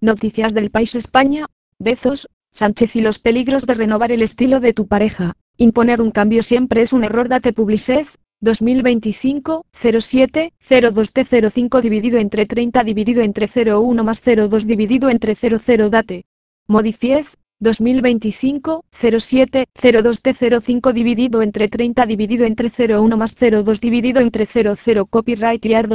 Noticias del País España. Bezos, Sánchez y los peligros de renovar el estilo de tu pareja. Imponer un cambio siempre es un error. Date Publicez, 2025, 07, 02T05 dividido entre 30 dividido entre 01 más 02 dividido entre 00 Date. Modifiez, 2025, 07, 02T05 dividido entre 30 dividido entre 01 más 02 dividido entre 00 Copyright Year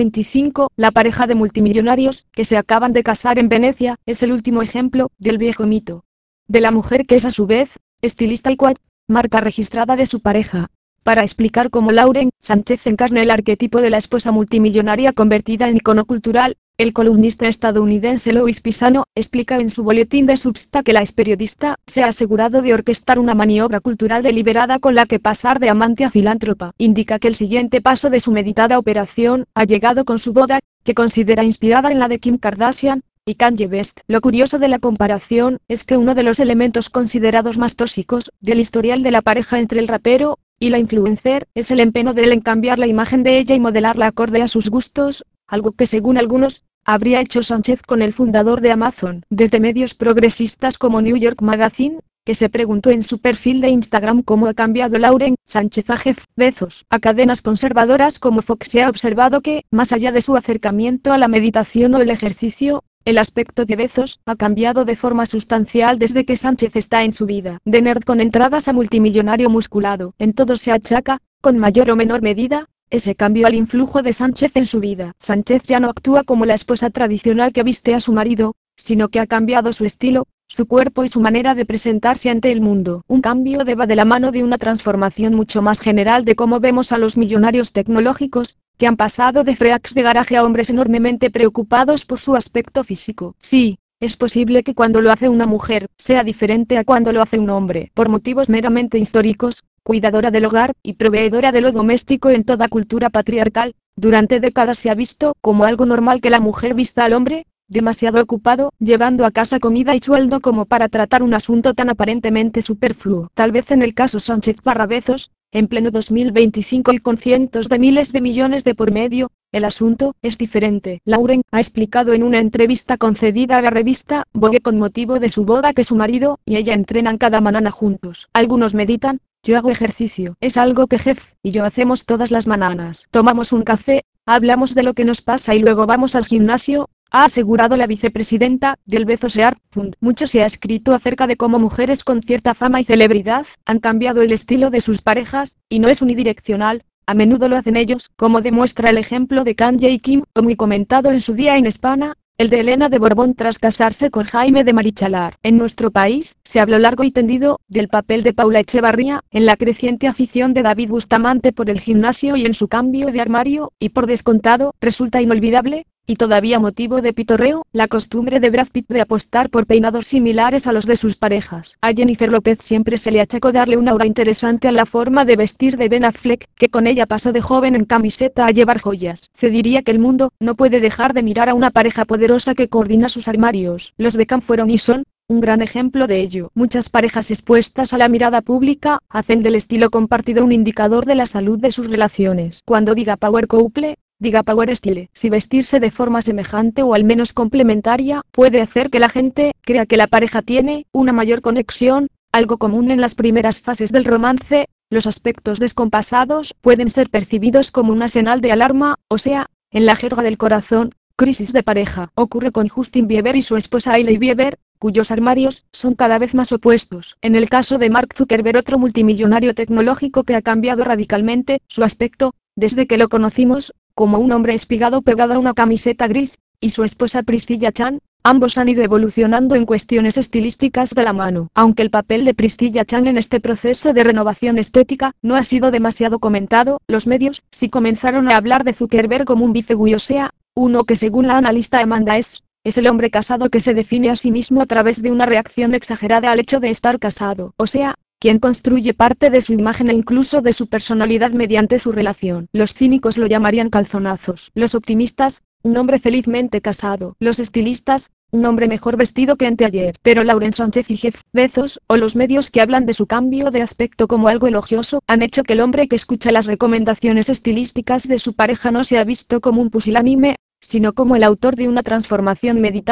2025. La pareja de multimillonarios, que se acaban de casar en Venecia, es el último ejemplo, del viejo mito. De la mujer que es a su vez, estilista y marca registrada de su pareja. Para explicar cómo Lauren Sánchez encarna el arquetipo de la esposa multimillonaria convertida en icono cultural, el columnista estadounidense Louis Pisano explica en su boletín de Substack que la ex periodista se ha asegurado de orquestar una maniobra cultural deliberada con la que pasar de amante a filántropa. Indica que el siguiente paso de su meditada operación ha llegado con su boda, que considera inspirada en la de Kim Kardashian y Kanye West. Lo curioso de la comparación es que uno de los elementos considerados más tóxicos del historial de la pareja entre el rapero y la influencer es el empeño de él en cambiar la imagen de ella y modelarla acorde a sus gustos, algo que según algunos habría hecho Sánchez con el fundador de Amazon. Desde medios progresistas como New York Magazine, que se preguntó en su perfil de Instagram cómo ha cambiado Lauren Sánchez a Jeff Bezos. A cadenas conservadoras como Fox se ha observado que, más allá de su acercamiento a la meditación o el ejercicio, el aspecto de Bezos ha cambiado de forma sustancial desde que Sánchez está en su vida. De nerd con entradas a multimillonario musculado. En todo se achaca, con mayor o menor medida, ese cambio al influjo de Sánchez en su vida. Sánchez ya no actúa como la esposa tradicional que viste a su marido, sino que ha cambiado su estilo, su cuerpo y su manera de presentarse ante el mundo. Un cambio va de la mano de una transformación mucho más general de cómo vemos a los millonarios tecnológicos, que han pasado de freaks de garaje a hombres enormemente preocupados por su aspecto físico. Sí, es posible que cuando lo hace una mujer, sea diferente a cuando lo hace un hombre. Por motivos meramente históricos, cuidadora del hogar y proveedora de lo doméstico en toda cultura patriarcal, durante décadas se ha visto como algo normal que la mujer vista al hombre, demasiado ocupado, llevando a casa comida y sueldo como para tratar un asunto tan aparentemente superfluo. Tal vez en el caso Sánchez Bezos, en pleno 2025 y con cientos de miles de millones de por medio, el asunto es diferente. Lauren ha explicado en una entrevista concedida a la revista Vogue con motivo de su boda que su marido y ella entrenan cada mañana juntos. Algunos meditan, yo hago ejercicio. Es algo que Jeff y yo hacemos todas las mañanas. Tomamos un café, hablamos de lo que nos pasa y luego vamos al gimnasio, ha asegurado la vicepresidenta del Bezos Earth Fund. Mucho se ha escrito acerca de cómo mujeres con cierta fama y celebridad han cambiado el estilo de sus parejas, y no es unidireccional. A menudo lo hacen ellos, como demuestra el ejemplo de Kanye y Kim, muy comentado en su día en España, el de Elena de Borbón tras casarse con Jaime de Marichalar. En nuestro país, se habló largo y tendido del papel de Paula Echevarría en la creciente afición de David Bustamante por el gimnasio y en su cambio de armario, y por descontado, resulta inolvidable, y todavía motivo de pitorreo, la costumbre de Brad Pitt de apostar por peinados similares a los de sus parejas. A Jennifer López siempre se le achacó darle una aura interesante a la forma de vestir de Ben Affleck, que con ella pasó de joven en camiseta a llevar joyas. Se diría que el mundo no puede dejar de mirar a una pareja poderosa que coordina sus armarios. Los Beckham fueron y son un gran ejemplo de ello. Muchas parejas expuestas a la mirada pública hacen del estilo compartido un indicador de la salud de sus relaciones. Cuando diga Power Couple, diga Power Style. Si vestirse de forma semejante o al menos complementaria puede hacer que la gente crea que la pareja tiene una mayor conexión, algo común en las primeras fases del romance, los aspectos descompasados pueden ser percibidos como una señal de alarma, o sea, en la jerga del corazón, crisis de pareja. Ocurre con Justin Bieber y su esposa Hailey Bieber, cuyos armarios son cada vez más opuestos. En el caso de Mark Zuckerberg, otro multimillonario tecnológico que ha cambiado radicalmente su aspecto desde que lo conocimos, como un hombre espigado pegado a una camiseta gris, y su esposa Priscilla Chan, ambos han ido evolucionando en cuestiones estilísticas de la mano. Aunque el papel de Priscilla Chan en este proceso de renovación estética no ha sido demasiado comentado, los medios sí comenzaron a hablar de Zuckerberg como un bifegui, o sea, uno que según la analista Amanda es el hombre casado que se define a sí mismo a través de una reacción exagerada al hecho de estar casado, o sea, quien construye parte de su imagen e incluso de su personalidad mediante su relación. Los cínicos lo llamarían calzonazos. Los optimistas, un hombre felizmente casado. Los estilistas, un hombre mejor vestido que anteayer. Pero Lauren Sánchez y Jeff Bezos, o los medios que hablan de su cambio de aspecto como algo elogioso, han hecho que el hombre que escucha las recomendaciones estilísticas de su pareja no sea visto como un pusilánime, sino como el autor de una transformación meditada,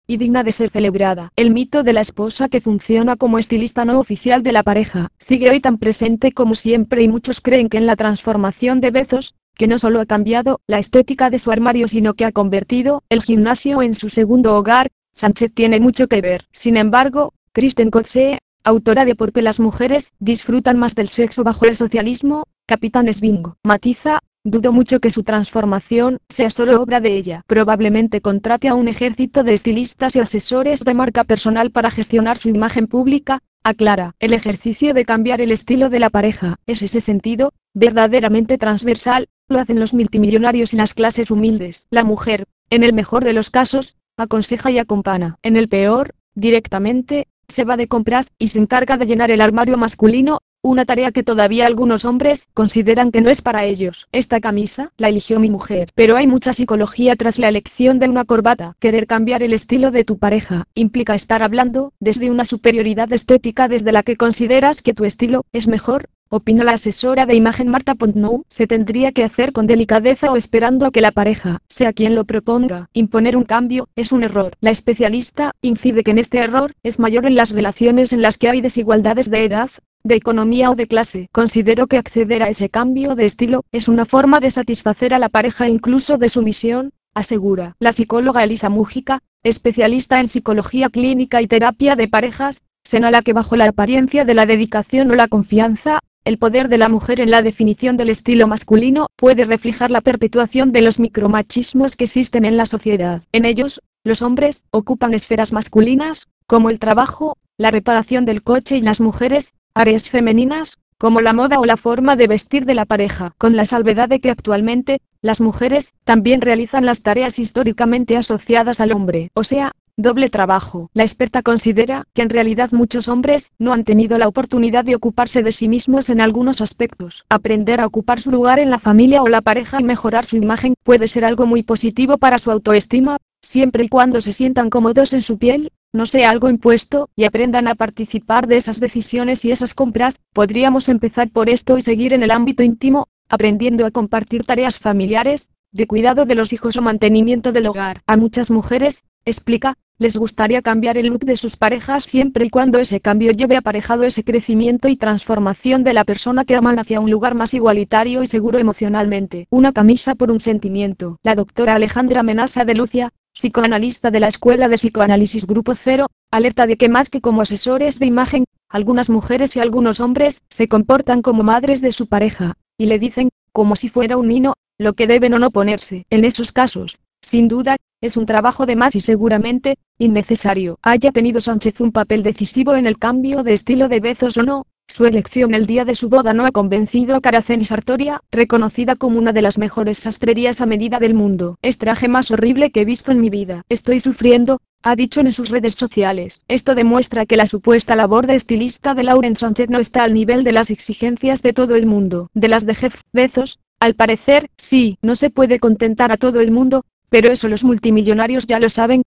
y digna de ser celebrada. El mito de la esposa que funciona como estilista no oficial de la pareja, sigue hoy tan presente como siempre y muchos creen que en la transformación de Bezos, que no solo ha cambiado la estética de su armario sino que ha convertido el gimnasio en su segundo hogar, Sánchez tiene mucho que ver. Sin embargo, Kristen Kotze, autora de Por qué las mujeres disfrutan más del sexo bajo el socialismo, Capitanes Bingo, matiza: dudo mucho que su transformación sea solo obra de ella. Probablemente contrate a un ejército de estilistas y asesores de marca personal para gestionar su imagen pública. Aclara: el ejercicio de cambiar el estilo de la pareja es ese sentido, verdaderamente transversal, lo hacen los multimillonarios y las clases humildes. La mujer, en el mejor de los casos, aconseja y acompaña. En el peor, directamente, se va de compras y se encarga de llenar el armario masculino, una tarea que todavía algunos hombres consideran que no es para ellos. Esta camisa la eligió mi mujer. Pero hay mucha psicología tras la elección de una corbata. Querer cambiar el estilo de tu pareja implica estar hablando desde una superioridad estética desde la que consideras que tu estilo es mejor. Opina la asesora de imagen Marta Pontnou. Se tendría que hacer con delicadeza o esperando a que la pareja sea quien lo proponga. Imponer un cambio es un error. La especialista incide que en este error es mayor en las relaciones en las que hay desigualdades de edad, de economía o de clase. Considero que acceder a ese cambio de estilo es una forma de satisfacer a la pareja e incluso de sumisión, asegura. La psicóloga Elisa Mújica, especialista en psicología clínica y terapia de parejas, señala que bajo la apariencia de la dedicación o la confianza, el poder de la mujer en la definición del estilo masculino puede reflejar la perpetuación de los micromachismos que existen en la sociedad. En ellos, los hombres ocupan esferas masculinas, como el trabajo, la reparación del coche, y las mujeres, áreas femeninas, como la moda o la forma de vestir de la pareja, con la salvedad de que actualmente, las mujeres también realizan las tareas históricamente asociadas al hombre, o sea, doble trabajo. La experta considera que en realidad muchos hombres no han tenido la oportunidad de ocuparse de sí mismos en algunos aspectos. Aprender a ocupar su lugar en la familia o la pareja y mejorar su imagen puede ser algo muy positivo para su autoestima, siempre y cuando se sientan cómodos en su piel, no sea algo impuesto, y aprendan a participar de esas decisiones y esas compras. Podríamos empezar por esto y seguir en el ámbito íntimo, aprendiendo a compartir tareas familiares, de cuidado de los hijos o mantenimiento del hogar. A muchas mujeres, explica, les gustaría cambiar el look de sus parejas siempre y cuando ese cambio lleve aparejado ese crecimiento y transformación de la persona que aman hacia un lugar más igualitario y seguro emocionalmente. Una camisa por un sentimiento. La doctora Alejandra Menasa de Lucia, psicoanalista de la Escuela de Psicoanálisis Grupo Cero, alerta de que más que como asesores de imagen, algunas mujeres y algunos hombres se comportan como madres de su pareja, y le dicen, como si fuera un niño, lo que deben o no ponerse. En esos casos, sin duda, es un trabajo de más y seguramente, innecesario. Haya tenido Sánchez un papel decisivo en el cambio de estilo de Bezos o no, su elección el día de su boda no ha convencido a Caraceni Sartoria, reconocida como una de las mejores sastrerías a medida del mundo. Es traje más horrible que he visto en mi vida. Estoy sufriendo, ha dicho en sus redes sociales. Esto demuestra que la supuesta labor de estilista de Lauren Sánchez no está al nivel de las exigencias de todo el mundo. De las de Jeff Bezos, al parecer, sí, no se puede contentar a todo el mundo, pero eso los multimillonarios ya lo saben.